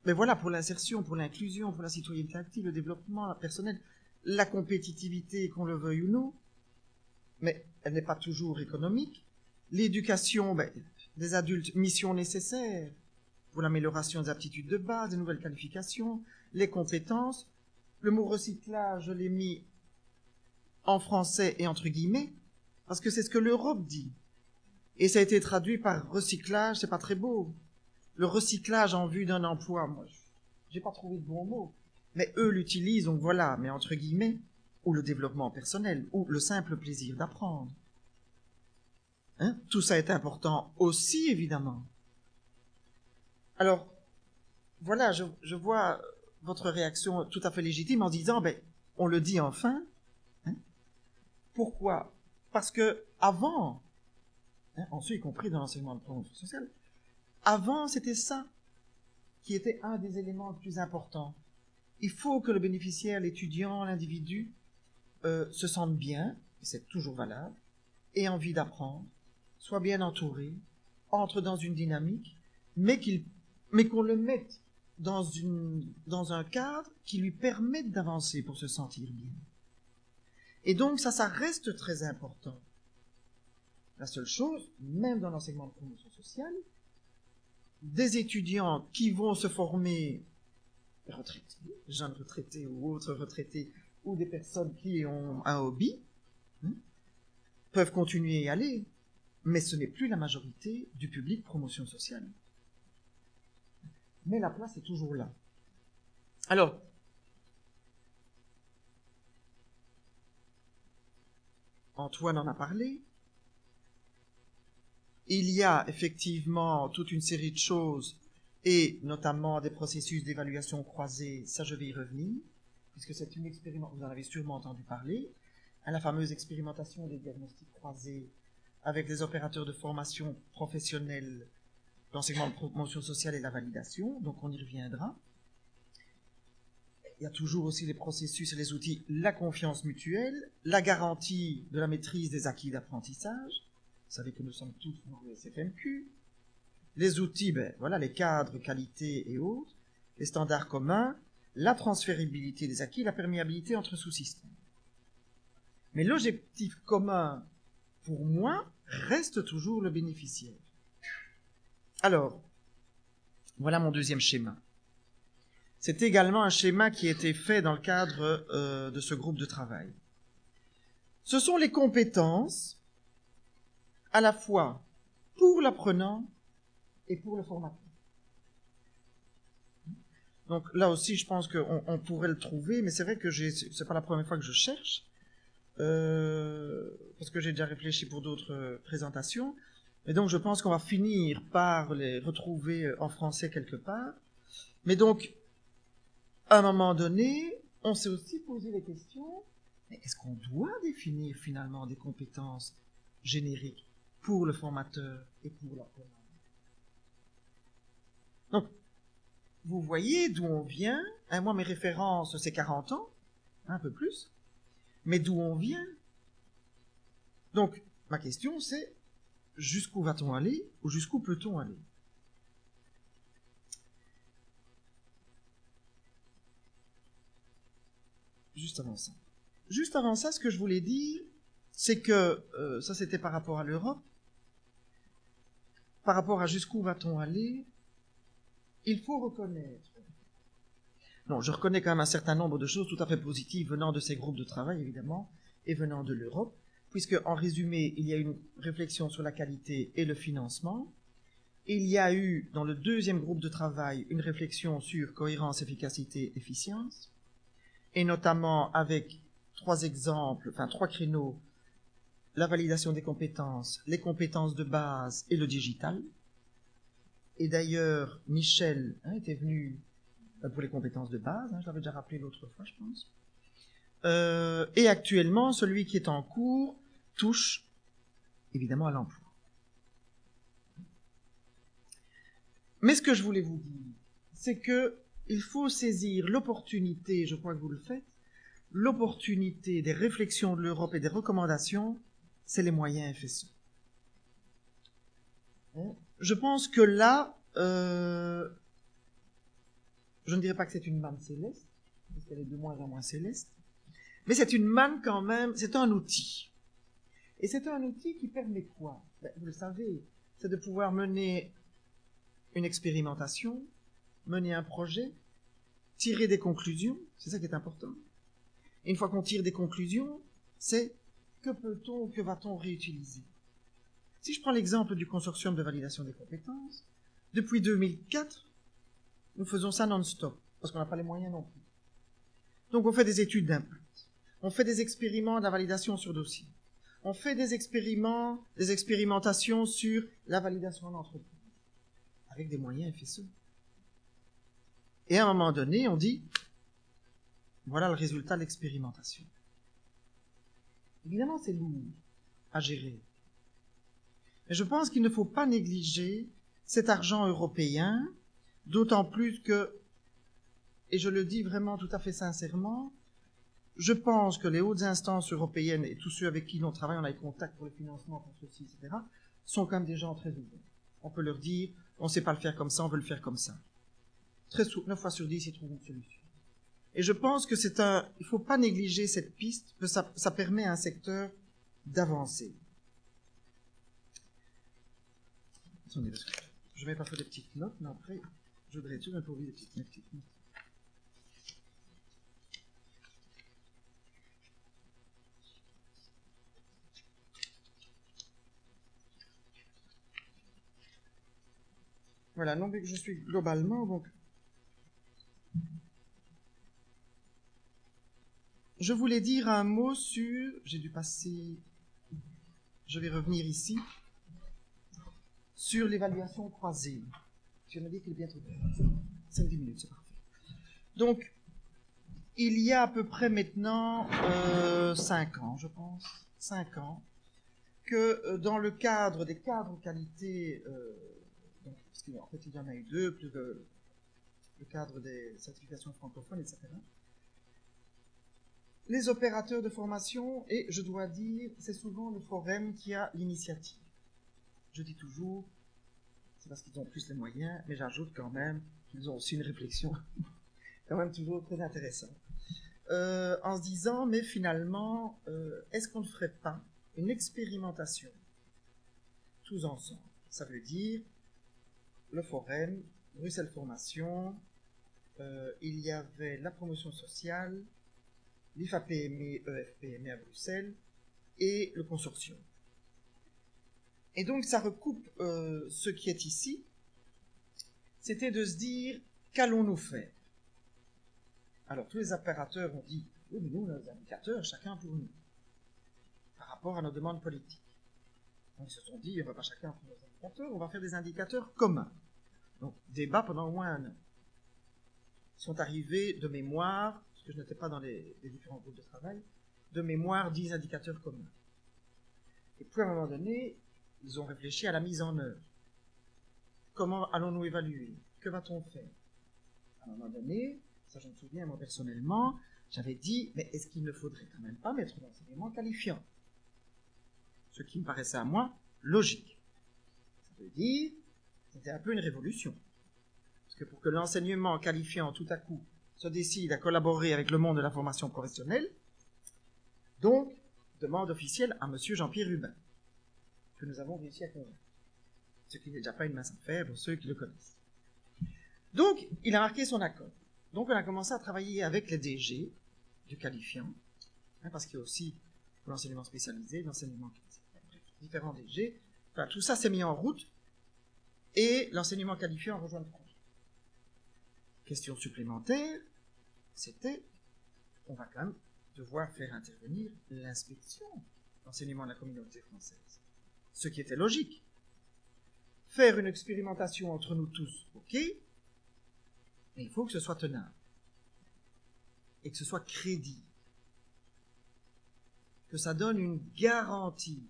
mais voilà, pour l'insertion, pour l'inclusion, pour la citoyenneté active, le développement personnel, la compétitivité, qu'on le veuille ou non, mais elle n'est pas toujours économique. L'éducation, ben, des adultes, mission nécessaire pour l'amélioration des aptitudes de base, des nouvelles qualifications, les compétences. Le mot recyclage, je l'ai mis en français et entre guillemets, parce que c'est ce que l'Europe dit. Et ça a été traduit par recyclage, c'est pas très beau. Le recyclage en vue d'un emploi, moi, j'ai pas trouvé de bon mot. Mais eux l'utilisent, donc voilà, mais entre guillemets, ou le développement personnel, ou le simple plaisir d'apprendre. Hein? Tout ça est important aussi, évidemment. Alors, voilà, je, je vois votre réaction tout à fait légitime en disant, ben, on le dit enfin. Hein? Pourquoi? Parce que avant, hein, ensuite y compris dans l'enseignement de promotion sociale, avant c'était ça qui était un des éléments les plus importants. Il faut que le bénéficiaire, l'étudiant, l'individu euh, se sente bien, et c'est toujours valable, ait envie d'apprendre, soit bien entouré, entre dans une dynamique, mais qu'il, mais qu'on le mette dans une, dans un cadre qui lui permette d'avancer pour se sentir bien. Et donc ça, ça reste très important. La seule chose, même dans l'enseignement de promotion sociale, des étudiants qui vont se former, retraités, jeunes retraités ou autres retraités, ou des personnes qui ont un hobby, hein, peuvent continuer à y aller, mais ce n'est plus la majorité du public promotion sociale. Mais la place est toujours là. Alors, Antoine en a parlé. Il y a effectivement toute une série de choses, et notamment des processus d'évaluation croisée, ça je vais y revenir, puisque c'est une expérimentation, vous en avez sûrement entendu parler, hein, la fameuse expérimentation des diagnostics croisés avec les opérateurs de formation professionnelle, l'enseignement de promotion sociale et la validation, donc on y reviendra. Il y a toujours aussi les processus et les outils, la confiance mutuelle, la garantie de la maîtrise des acquis d'apprentissage. Vous savez que nous sommes tous dans le S F M Q. Les outils, ben voilà, les cadres, qualité et autres, les standards communs, la transférabilité des acquis, la perméabilité entre sous-systèmes. Mais l'objectif commun, pour moi, reste toujours le bénéficiaire. Alors, voilà mon deuxième schéma. C'est également un schéma qui a été fait dans le cadre euh, de ce groupe de travail. Ce sont les compétences à la fois pour l'apprenant et pour le formateur. Donc là aussi, je pense qu'on on pourrait le trouver, mais c'est vrai que j'ai, c'est pas la première fois que je cherche, euh, parce que j'ai déjà réfléchi pour d'autres euh, présentations, et donc je pense qu'on va finir par les retrouver en français quelque part. Mais donc, à un moment donné, on s'est aussi posé les questions, mais est-ce qu'on doit définir finalement des compétences génériques pour le formateur et pour l'apprenant? Donc, vous voyez d'où on vient. Hein, moi, mes références, c'est quarante ans, un peu plus. Mais d'où on vient? Donc, ma question, c'est jusqu'où va-t-on aller ou jusqu'où peut-on aller? Juste avant ça. Juste avant ça, ce que je voulais dire, c'est que, euh, ça c'était par rapport à l'Europe, par rapport à jusqu'où va-t-on aller, il faut reconnaître. Non, je reconnais quand même un certain nombre de choses tout à fait positives venant de ces groupes de travail, évidemment, et venant de l'Europe, puisque, en résumé, il y a une réflexion sur la qualité et le financement. Il y a eu, dans le deuxième groupe de travail, une réflexion sur cohérence, efficacité, efficience, et notamment avec trois exemples, enfin trois créneaux, la validation des compétences, les compétences de base et le digital. Et d'ailleurs, Michel hein, était venu pour les compétences de base, hein, je l'avais déjà rappelé l'autre fois, je pense. Euh, et actuellement, celui qui est en cours touche évidemment à l'emploi. Mais ce que je voulais vous dire, c'est que il faut saisir l'opportunité, je crois que vous le faites, l'opportunité des réflexions de l'Europe et des recommandations, c'est les moyens F S E. Je pense que là, euh, je ne dirais pas que c'est une manne céleste, parce qu'elle est de moins en moins céleste, mais c'est une manne quand même, c'est un outil. Et c'est un outil qui permet quoi? Ben, vous le savez, c'est de pouvoir mener une expérimentation, mener un projet, tirer des conclusions, c'est ça qui est important. Et une fois qu'on tire des conclusions, c'est que peut-on, que va-t-on réutiliser? Si je prends l'exemple du consortium de validation des compétences, depuis deux mille quatre, nous faisons ça non-stop, parce qu'on n'a pas les moyens non plus. Donc on fait des études d'impact, on fait des expériments de la validation sur dossier, on fait des expériments, des expérimentations sur la validation en entreprise, avec des moyens F S E. Et à un moment donné, on dit, voilà le résultat de l'expérimentation. Évidemment, c'est lourd à gérer. Mais je pense qu'il ne faut pas négliger cet argent européen, d'autant plus que, et je le dis vraiment tout à fait sincèrement, je pense que les hautes instances européennes et tous ceux avec qui l'on travaille, on a des contacts pour le financement, pour ceci, et cetera, sont quand même des gens très ouverts. On peut leur dire, on ne sait pas le faire comme ça, on veut le faire comme ça. Très souvent, neuf fois sur dix, ils trouvent une solution. Et je pense que c'est un, il ne faut pas négliger cette piste, que ça, ça permet à un secteur d'avancer. Attendez, parce que je mets parfois des petites notes, mais après, je voudrais tout improviser des petites, des petites notes. Voilà, donc je suis globalement, donc, je voulais dire un mot sur, j'ai dû passer, je vais revenir ici, sur l'évaluation croisée. Je me dis qu'il est bien trop tard. cinq dix minutes, c'est parfait. Donc, il y a à peu près maintenant euh, cinq ans, je pense, cinq ans, que euh, dans le cadre des cadres qualité, euh, donc, parce qu'en fait il y en a eu deux, plus le, le cadre des certifications francophones, et cetera, les opérateurs de formation, et je dois dire, c'est souvent le Forum qui a l'initiative. Je dis toujours, c'est parce qu'ils ont plus les moyens, mais j'ajoute quand même qu'ils ont aussi une réflexion quand même toujours très intéressante. Euh, en se disant, mais finalement, euh, est-ce qu'on ne ferait pas une expérimentation tous ensemble? Ça veut dire le Forum, Bruxelles Formation, euh, il y avait la promotion sociale, l'I F A P M E, E F P M E à Bruxelles, et le consortium. Et donc ça recoupe euh, ce qui est ici, c'était de se dire, qu'allons-nous faire? Alors tous les opérateurs ont dit, oui mais nous on a des indicateurs, chacun pour nous, par rapport à nos demandes politiques. Donc ils se sont dit, on ne va pas chacun faire nos indicateurs, on va faire des indicateurs communs. Donc débat pendant au moins un an. Ils sont arrivés de mémoire, parce que je n'étais pas dans les, les différents groupes de travail, de mémoire dix indicateurs communs. Et puis à un moment donné, ils ont réfléchi à la mise en œuvre. Comment allons-nous évaluer? Que va-t-on faire? À un moment donné, ça je me souviens moi personnellement, j'avais dit, mais est-ce qu'il ne faudrait quand même pas mettre l'enseignement qualifiant? Ce qui me paraissait à moi logique. Ça veut dire, c'était un peu une révolution. Parce que pour que l'enseignement qualifiant tout à coup se décide à collaborer avec le monde de la formation professionnelle, donc, demande officielle à M. Jean-Pierre Rubin, que nous avons réussi à convaincre. Ce qui n'est déjà pas une mince affaire pour ceux qui le connaissent. Donc, il a marqué son accord. Donc, on a commencé à travailler avec les D G du qualifiant, hein, parce qu'il y a aussi l'enseignement spécialisé, l'enseignement différents D G. Enfin, tout ça s'est mis en route et l'enseignement qualifiant a rejoint le projet. Question supplémentaire, c'était, on va quand même devoir faire intervenir l'inspection d'enseignement de la communauté française. Ce qui était logique. Faire une expérimentation entre nous tous, ok, mais il faut que ce soit tenable et que ce soit crédible, que ça donne une garantie.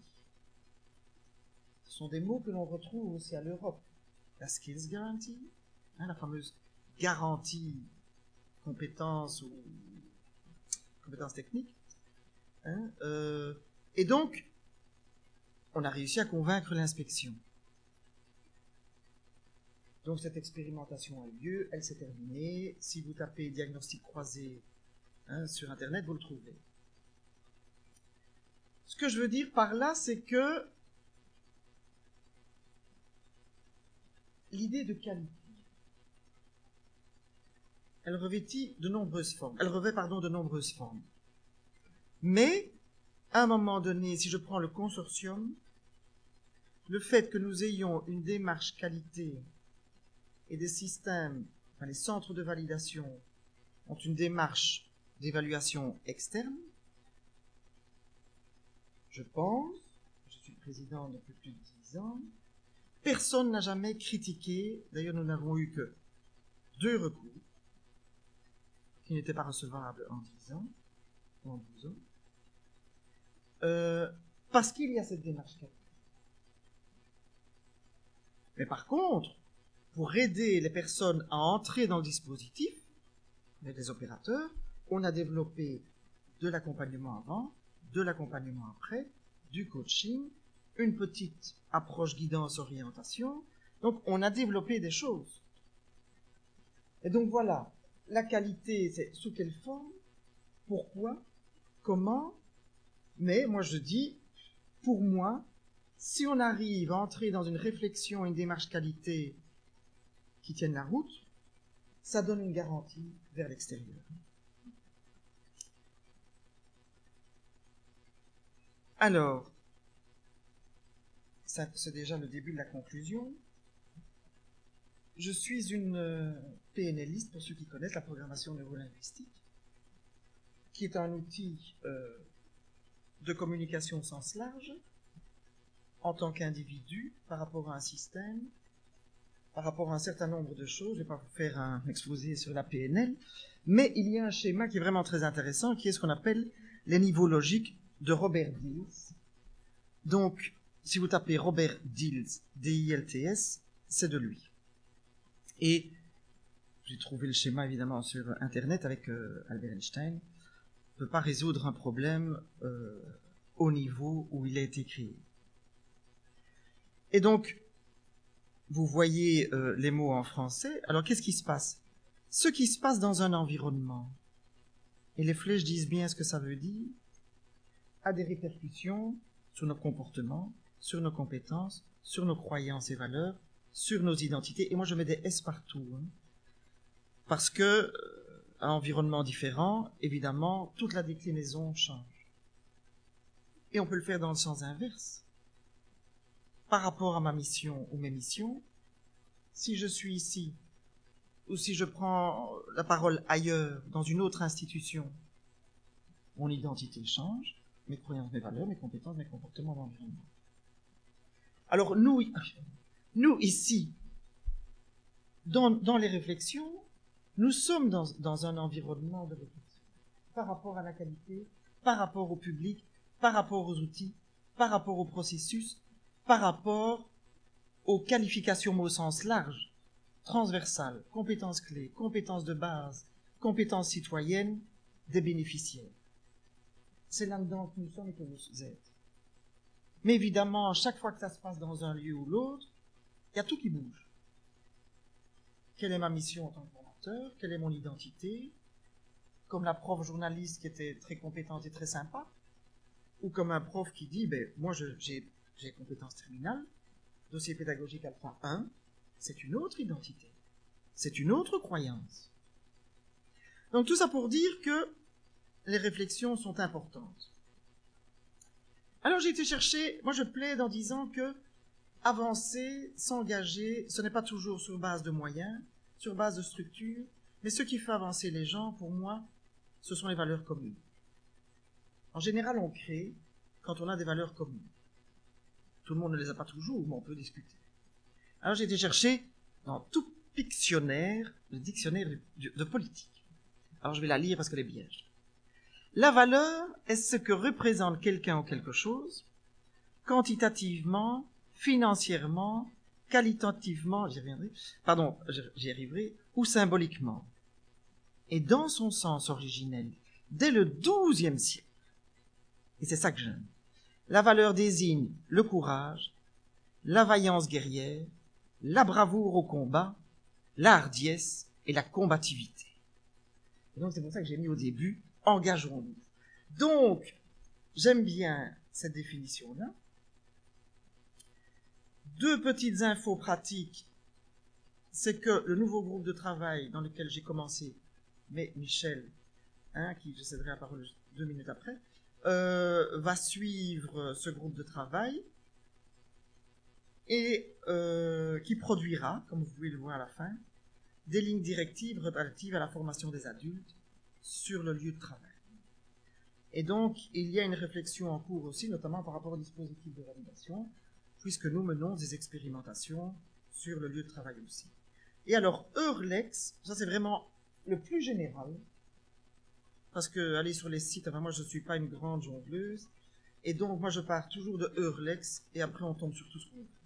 Ce sont des mots que l'on retrouve aussi à l'Europe. La skills guarantee, hein, la fameuse garantie compétences ou compétences techniques. Hein, euh, et donc, on a réussi à convaincre l'inspection. Donc cette expérimentation a eu lieu, elle s'est terminée. Si vous tapez diagnostic croisé hein, sur Internet, vous le trouverez. Ce que je veux dire par là, c'est que l'idée de qualité, elle revêtit de nombreuses formes. Elle revêt, pardon, de nombreuses formes. Mais, à un moment donné, si je prends le consortium, le fait que nous ayons une démarche qualité et des systèmes, enfin les centres de validation ont une démarche d'évaluation externe, je pense, je suis président depuis plus de dix ans, personne n'a jamais critiqué, d'ailleurs nous n'avons eu que deux recours, qui n'étaient pas recevables en dix ans, ou en douze ans, euh, parce qu'il y a cette démarche qualité. Mais par contre, pour aider les personnes à entrer dans le dispositif, les opérateurs, on a développé de l'accompagnement avant, de l'accompagnement après, du coaching, une petite approche guidance-orientation. Donc, on a développé des choses. Et donc, voilà, la qualité, c'est sous quelle forme, pourquoi, comment, mais moi je dis, pour moi, si on arrive à entrer dans une réflexion, une démarche qualité qui tienne la route, ça donne une garantie vers l'extérieur. Alors, ça, c'est déjà le début de la conclusion. Je suis une P N Liste, pour ceux qui connaissent la programmation neurolinguistique, qui est un outil euh, de communication au sens large, en tant qu'individu, par rapport à un système, par rapport à un certain nombre de choses. Je ne vais pas vous faire un exposé sur la P N L, mais il y a un schéma qui est vraiment très intéressant, qui est ce qu'on appelle les niveaux logiques de Robert Dilts. Donc, si vous tapez Robert Dilts, D I L T S, c'est de lui. Et j'ai trouvé le schéma évidemment sur Internet avec euh, Albert Einstein. On ne peut pas résoudre un problème euh, au niveau où il a été créé. Et donc, vous voyez euh, les mots en français. Alors, qu'est-ce qui se passe? Ce qui se passe dans un environnement, et les flèches disent bien ce que ça veut dire, a des répercussions sur nos comportements, sur nos compétences, sur nos croyances et valeurs, sur nos identités. Et moi, je mets des S partout. Hein, parce que, euh, un environnement différent, évidemment, toute la déclinaison change. Et on peut le faire dans le sens inverse. Par rapport à ma mission ou mes missions, si je suis ici, ou si je prends la parole ailleurs, dans une autre institution, mon identité change, mes croyances, mes valeurs, mes compétences, mes comportements, mon environnement. Alors nous, nous ici, dans, dans les réflexions, nous sommes dans, dans un environnement de réflexion, par rapport à la qualité, par rapport au public, par rapport aux outils, par rapport au processus, par rapport aux qualifications au sens large, transversales, compétences clés, compétences de base, compétences citoyennes des bénéficiaires. C'est là-dedans que nous sommes et que vous êtes. Mais évidemment, chaque fois que ça se passe dans un lieu ou l'autre, il y a tout qui bouge. Quelle est ma mission en tant que formateur? Quelle est mon identité? Comme la prof journaliste qui était très compétente et très sympa, ou comme un prof qui dit, ben, moi je, j'ai J'ai compétences terminales, dossier pédagogique alpha un, c'est une autre identité, c'est une autre croyance. Donc tout ça pour dire que les réflexions sont importantes. Alors j'ai été chercher, moi je plaide en disant que avancer, s'engager, ce n'est pas toujours sur base de moyens, sur base de structure, mais ce qui fait avancer les gens, pour moi, ce sont les valeurs communes. En général, on crée quand on a des valeurs communes. Tout le monde ne les a pas toujours, mais on peut discuter. Alors j'ai été chercher dans tout dictionnaire, le dictionnaire de, de, de politique. Alors je vais la lire parce qu'elle est bien. La valeur est ce que représente quelqu'un ou quelque chose, quantitativement, financièrement, qualitativement, j'y reviendrai, pardon, j'y arriverai, ou symboliquement. Et dans son sens originel, dès le douzième siècle, et c'est ça que j'aime, la valeur désigne le courage, la vaillance guerrière, la bravoure au combat, la hardiesse et la combativité. Et donc c'est pour ça que j'ai mis au début « engageons-nous ». Donc, j'aime bien cette définition-là. Deux petites infos pratiques, c'est que le nouveau groupe de travail dans lequel j'ai commencé, mais Michel, hein, qui je céderai la parole deux minutes après, euh, va suivre ce groupe de travail et euh, qui produira, comme vous pouvez le voir à la fin, des lignes directives relatives à la formation des adultes sur le lieu de travail. Et donc, il y a une réflexion en cours aussi, notamment par rapport au dispositif de validation, puisque nous menons des expérimentations sur le lieu de travail aussi. Et alors, Eurlex, ça c'est vraiment le plus général, parce que aller sur les sites, enfin moi je ne suis pas une grande jongleuse, et donc moi je pars toujours de Eurlex, et après on tombe sur tout ce qu'on veut.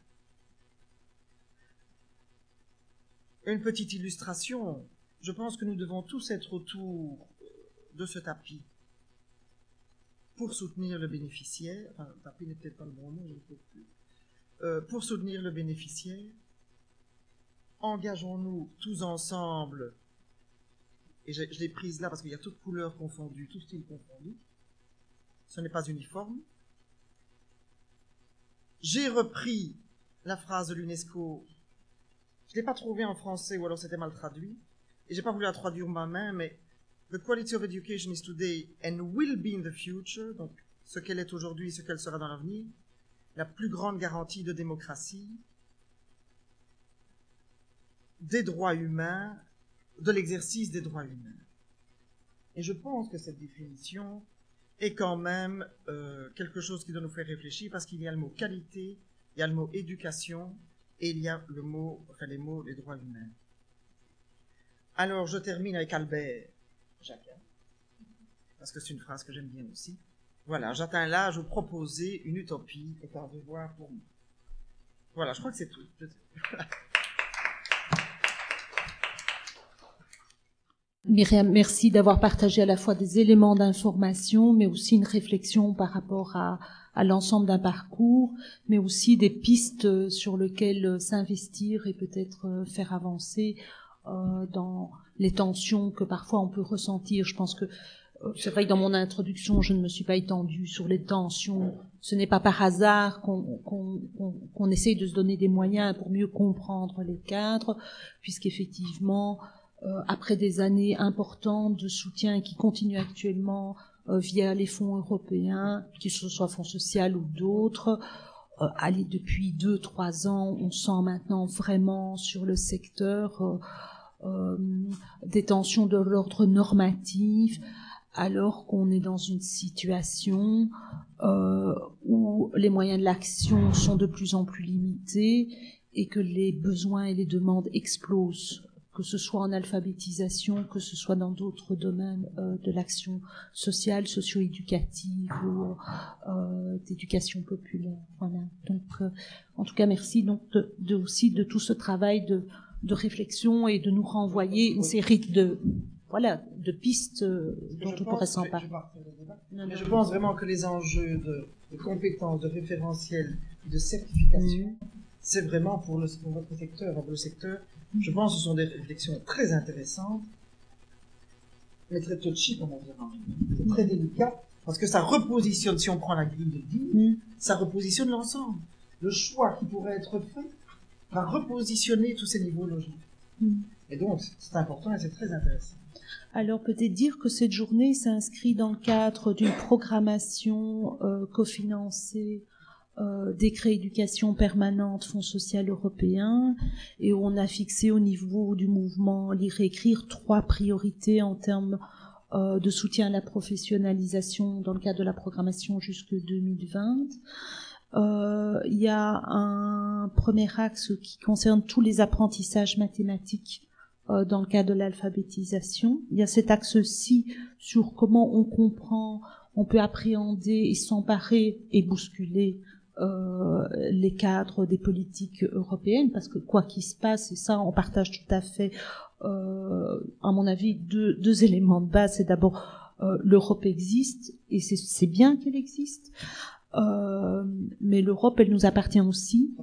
Une petite illustration, je pense que nous devons tous être autour de ce tapis pour soutenir le bénéficiaire, enfin le tapis n'est peut-être pas le bon mot, je ne peux plus, euh, pour soutenir le bénéficiaire, engageons-nous tous ensemble, et je, je l'ai prise là parce qu'il y a toutes couleurs confondues, tout style confondu, ce n'est pas uniforme. J'ai repris la phrase de l'UNESCO, je ne l'ai pas trouvée en français ou alors c'était mal traduit, et je n'ai pas voulu la traduire moi-même, mais The quality of education is today and will be in the future, donc ce qu'elle est aujourd'hui, ce qu'elle sera dans l'avenir, la plus grande garantie de démocratie, des droits humains, de l'exercice des droits humains. Et je pense que cette définition est quand même euh, quelque chose qui doit nous faire réfléchir, parce qu'il y a le mot qualité, il y a le mot éducation, et il y a le mot, enfin les mots, les droits humains. Alors je termine avec Albert Jacquin, parce que c'est une phrase que j'aime bien aussi. Voilà, j'atteins l'âge où proposer une utopie est un devoir pour moi. Voilà, je crois que c'est tout. Myriam, merci d'avoir partagé à la fois des éléments d'information, mais aussi une réflexion par rapport à, à l'ensemble d'un parcours, mais aussi des pistes sur lesquelles s'investir et peut-être faire avancer euh, dans les tensions que parfois on peut ressentir. Je pense que euh, c'est vrai que dans mon introduction, je ne me suis pas étendue sur les tensions. Ce n'est pas par hasard qu'on, qu'on, qu'on, qu'on essaye de se donner des moyens pour mieux comprendre les cadres, puisqu'effectivement, Euh, après des années importantes de soutien qui continuent actuellement euh, via les fonds européens, que ce soit Fonds social ou d'autres, euh, allez, depuis deux, trois ans, on sent maintenant vraiment sur le secteur euh, euh, des tensions de l'ordre normatif, alors qu'on est dans une situation euh, où les moyens de l'action sont de plus en plus limités et que les besoins et les demandes explosent, que ce soit en alphabétisation, que ce soit dans d'autres domaines euh, de l'action sociale, socio-éducative ou euh, d'éducation populaire. Voilà. Donc, euh, en tout cas, merci donc de, de aussi de tout ce travail de, de réflexion et de nous renvoyer une série de voilà de pistes euh, dont on pourrait s'emparer. Mais je pense vraiment que les enjeux de, de compétences, de référentiel, de certification, mmh. c'est vraiment pour, le, pour votre secteur, pour le secteur. Je pense que ce sont des réflexions très intéressantes, mais très touchy comme environnement. C'est très délicat, parce que ça repositionne, si on prend la grille de dix, mm. ça repositionne l'ensemble. Le choix qui pourrait être fait va repositionner tous ces niveaux logiques. Mm. Et donc, c'est important et c'est très intéressant. Alors, peut-être dire que cette journée s'inscrit dans le cadre d'une programmation euh, cofinancée Euh, décret éducation permanente, Fonds social européen, et où on a fixé au niveau du mouvement Lire et Écrire trois priorités en termes euh, de soutien à la professionnalisation dans le cadre de la programmation jusque deux mille vingt. Euh, il y a un premier axe qui concerne tous les apprentissages mathématiques euh, dans le cadre de l'alphabétisation. Il y a cet axe-ci sur comment on comprend, on peut appréhender et s'emparer et bousculer Euh, les cadres des politiques européennes, parce que quoi qu'il se passe, et ça on partage tout à fait, euh, à mon avis, deux, deux éléments de base. C'est d'abord euh, l'Europe existe, et c'est, c'est bien qu'elle existe, euh, mais l'Europe, elle nous appartient aussi,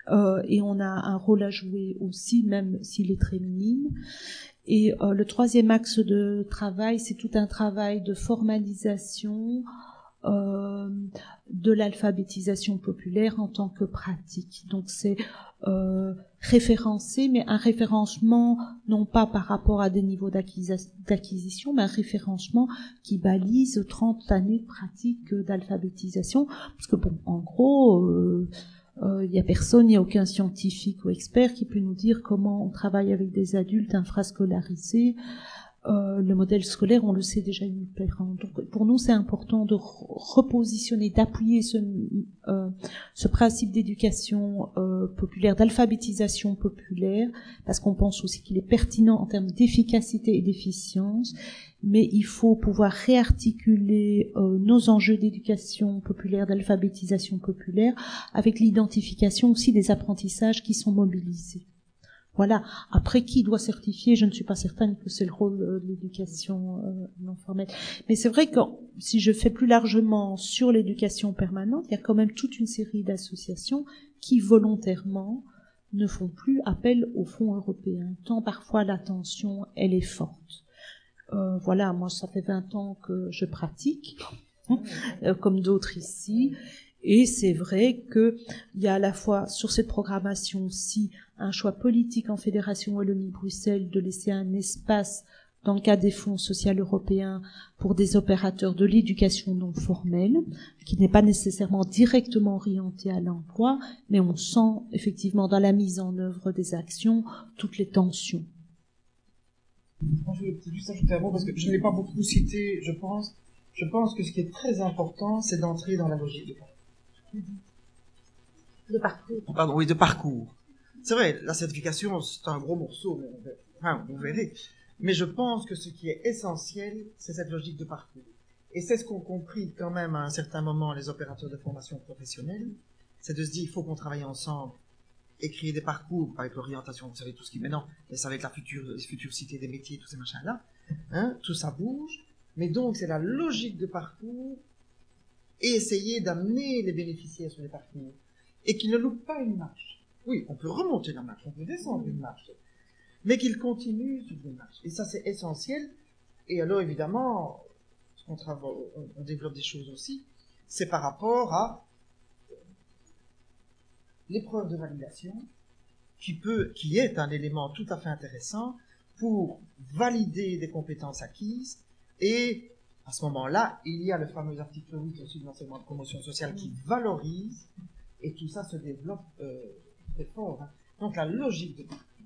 euh, et on a un rôle à jouer aussi, même s'il est très minime. Et euh, le troisième axe de travail, c'est tout un travail de formalisation euh, de l'alphabétisation populaire en tant que pratique. Donc c'est euh, référencé, mais un référencement non pas par rapport à des niveaux d'acquis- d'acquisition, mais un référencement qui balise trente années de pratique d'alphabétisation. Parce que bon, en gros... Euh, il euh, n'y a personne, il n'y a aucun scientifique ou expert qui peut nous dire comment on travaille avec des adultes infrascolarisés. Euh, le modèle scolaire, on le sait déjà inopérant. Donc, pour nous, c'est important de repositionner, d'appuyer ce, euh, ce principe d'éducation euh, populaire, d'alphabétisation populaire, parce qu'on pense aussi qu'il est pertinent en termes d'efficacité et d'efficience. Mais il faut pouvoir réarticuler euh, nos enjeux d'éducation populaire, d'alphabétisation populaire, avec l'identification aussi des apprentissages qui sont mobilisés. Voilà. Après, qui doit certifier? Je ne suis pas certaine que c'est le rôle de l'éducation euh, non formelle. Mais c'est vrai que si je fais plus largement sur l'éducation permanente, il y a quand même toute une série d'associations qui volontairement ne font plus appel aux fonds européens. Tant parfois la tension, elle est forte. Euh, voilà, moi ça fait vingt ans que je pratique, euh, comme d'autres ici, et c'est vrai que il y a à la fois sur cette programmation aussi un choix politique en Fédération Wallonie-Bruxelles de laisser un espace dans le cadre des fonds sociaux européens pour des opérateurs de l'éducation non formelle, qui n'est pas nécessairement directement orienté à l'emploi, mais on sent effectivement dans la mise en œuvre des actions toutes les tensions. Je vais juste ajouter un mot parce que je ne l'ai pas beaucoup cité, je pense. Je pense que ce qui est très important, c'est d'entrer dans la logique de parcours. De parcours. Pardon, oui, de parcours. C'est vrai, la certification, c'est un gros morceau, mais on verra, enfin, vous verrez. Mais je pense que ce qui est essentiel, c'est cette logique de parcours. Et c'est ce qu'ont compris quand même à un certain moment les opérateurs de formation professionnelle, c'est de se dire, il faut qu'on travaille ensemble et créer des parcours avec l'orientation, vous savez tout ce qui est maintenant, mais c'est avec la future, future cité des métiers, tous ces machins-là, hein, tout ça bouge, mais donc c'est la logique de parcours et essayer d'amener les bénéficiaires sur les parcours et qu'ils ne loupent pas une marche. Oui, on peut remonter la marche, on peut descendre une marche, mais qu'ils continuent sur une marche. Et ça c'est essentiel. Et alors évidemment, on, travaille, on, on développe des choses aussi, c'est par rapport à l'épreuve de validation, qui peut, qui est un élément tout à fait intéressant pour valider des compétences acquises. Et à ce moment-là, il y a le fameux article huit aussi de l'enseignement de promotion sociale qui valorise, et tout ça se développe euh, très fort. Hein. Donc la logique de...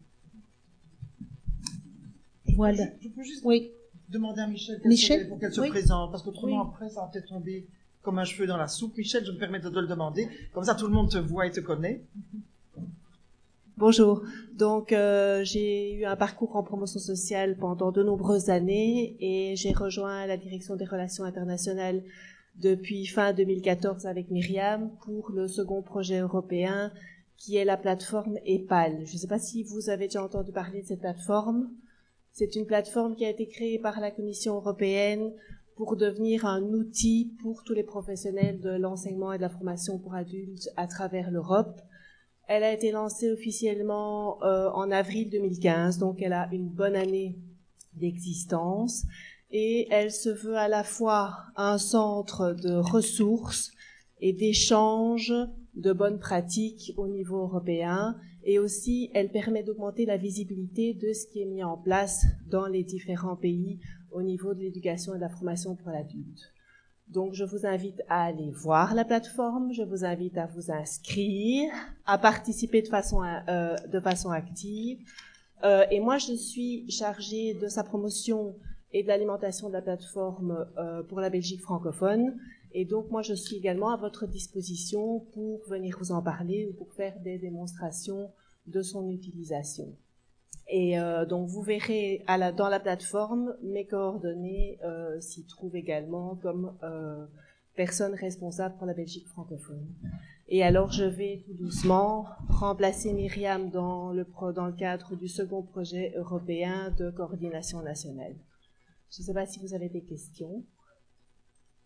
Voilà. Je, je peux juste oui. demander à Michel, Michel pour qu'elle se oui. présente, parce qu'autrement oui. après ça va peut-être tomber comme un cheveu dans la soupe. Michel, je me permets de te le demander, comme ça tout le monde te voit et te connaît. Bonjour. Donc, euh, j'ai eu un parcours en promotion sociale pendant de nombreuses années et j'ai rejoint la direction des relations internationales depuis fin deux mille quatorze avec Myriam pour le second projet européen qui est la plateforme EPAL. Je ne sais pas si vous avez déjà entendu parler de cette plateforme. C'est une plateforme qui a été créée par la Commission européenne pour devenir un outil pour tous les professionnels de l'enseignement et de la formation pour adultes à travers l'Europe. Elle a été lancée officiellement euh, en avril deux mille quinze, donc elle a une bonne année d'existence et elle se veut à la fois un centre de ressources et d'échanges de bonnes pratiques au niveau européen et aussi elle permet d'augmenter la visibilité de ce qui est mis en place dans les différents pays au niveau de l'éducation et de la formation pour l'adulte. Donc, je vous invite à aller voir la plateforme, je vous invite à vous inscrire, à participer de façon, euh, de façon active. Euh, et moi, je suis chargée de sa promotion et de l'alimentation de la plateforme euh, pour la Belgique francophone. Et donc, moi, je suis également à votre disposition pour venir vous en parler ou pour faire des démonstrations de son utilisation. Et euh, donc, vous verrez à la, dans la plateforme, mes coordonnées euh, s'y trouvent également comme euh, personne responsable pour la Belgique francophone. Et alors, je vais tout doucement remplacer Myriam dans le, pro, dans le cadre du second projet européen de coordination nationale. Je ne sais pas si vous avez des questions.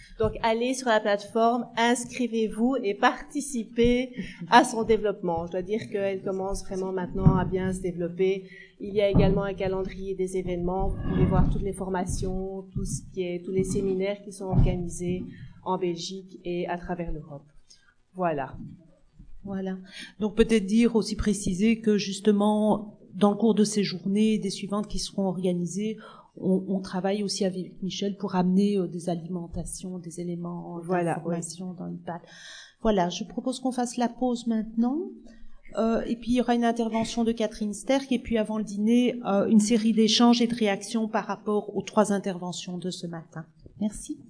Donc, allez sur la plateforme, inscrivez-vous et participez à son développement. Je dois dire qu'elle commence vraiment maintenant à bien se développer. Il y a également un calendrier des événements. Vous pouvez voir toutes les formations, tout ce qui est, tous les séminaires qui sont organisés en Belgique et à travers l'Europe. Voilà. Voilà. Donc peut-être dire aussi préciser que justement, dans le cours de ces journées, des suivantes qui seront organisées, on, on travaille aussi avec Michel pour amener euh, des alimentations, des éléments voilà, d'information oui. dans l'I-P A D. Voilà, je propose qu'on fasse la pause maintenant. Euh, et puis il y aura une intervention de Catherine Sterck et puis avant le dîner, euh, une série d'échanges et de réactions par rapport aux trois interventions de ce matin. Merci.